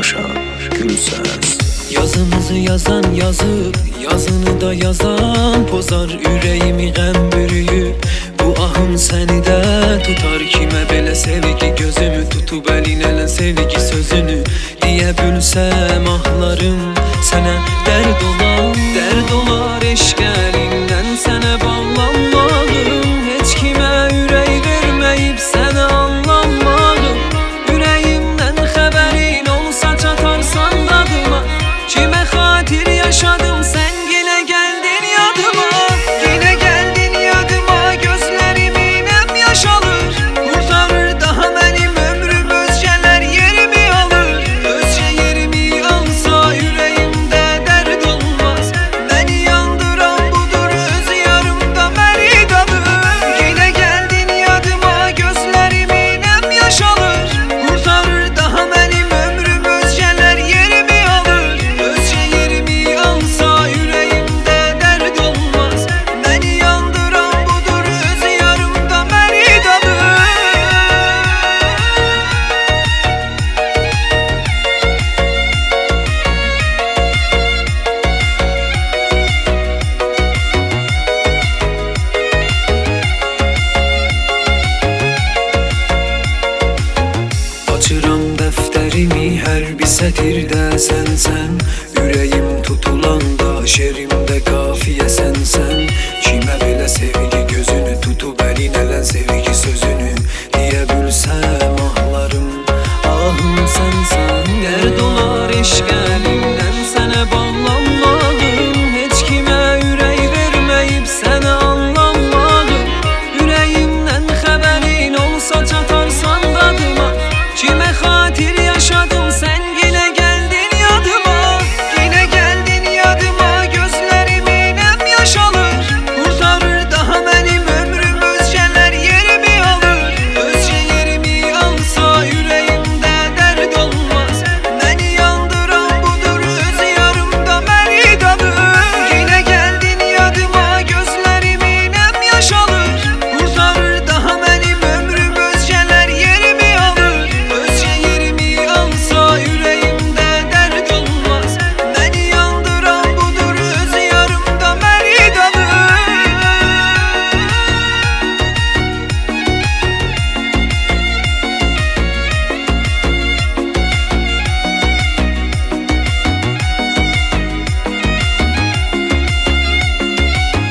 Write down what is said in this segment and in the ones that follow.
başa gül ses. Yazımızı yazan yazıp yazını da yazan pozar ürəyimi qəm bürüyüb. Bu ahım səni də tutar, kimə belə sevgi gözümü tutub əlinələn sevgi sözünü deyə bilsəm ahlarım sənə dərd olar eşq əlindən sənə bağlanmalım. Heç kimə ürək verməyib sənə anlanmalım. Ürəyimdən xəbərin olsa çatarsan dadıma, kimə xatir yaşadım sən yenə gəldin yadıma. Yenə gəldin yadıma, gözlərimin həm yaş alır. Qurtarır daha mənim ömrüm, özgələr yerimi alır. Özgə yerimi alsa ürəyimdə dərd olmaz. Məni yandıran budur öz yarımda məridadır. Yenə gəldin yadıma, gözlərimin həm yaş alır. Qurtarır daha mənim ömrüm, özgələr yerimi alır. Özgə yerimi alsa ürəyimdə dərd olmaz. Məni yandıran budur öz yarımda məridadır. Açıram dəftərimi, hər bir sətirdə sənsən. Ürəyim tutulanda şerimdə qafiyə sənsən. Kimə belə sevgi gözünü tutub əlinələn sevgi sözünü deyə bilsəm ahlarım ahım sənsən. Dərd olar eşq əlindən sənə bağlanmalım. Heç kimə ürək verməyib sənə anlanmalım. Ürəyimdən xəbərin olsa çatarsan dadıma, kimə xatir yaşadım sən yenə gəldin yadıma. Yenə gəldin yadıma, gözlərimin həm yaş alır. Qurtarır daha mənim ömrüm, özgələr yerimi alır. Özgə yerimi alsa ürəyimdə dərd olmaz. Məni yandıran budur öz yarımda məridadır. Yenə gəldin yadıma, gözlərimin həm yaş alır. Qurtarır daha mənim ömrüm, özgələr yerimi alır. Özgə yerimi alsa ürəyimdə dərd olmaz. Məni yandıran budur öz yarımda məridadır.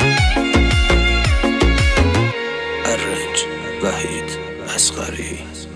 Ərrənc Vahid Əsqəri.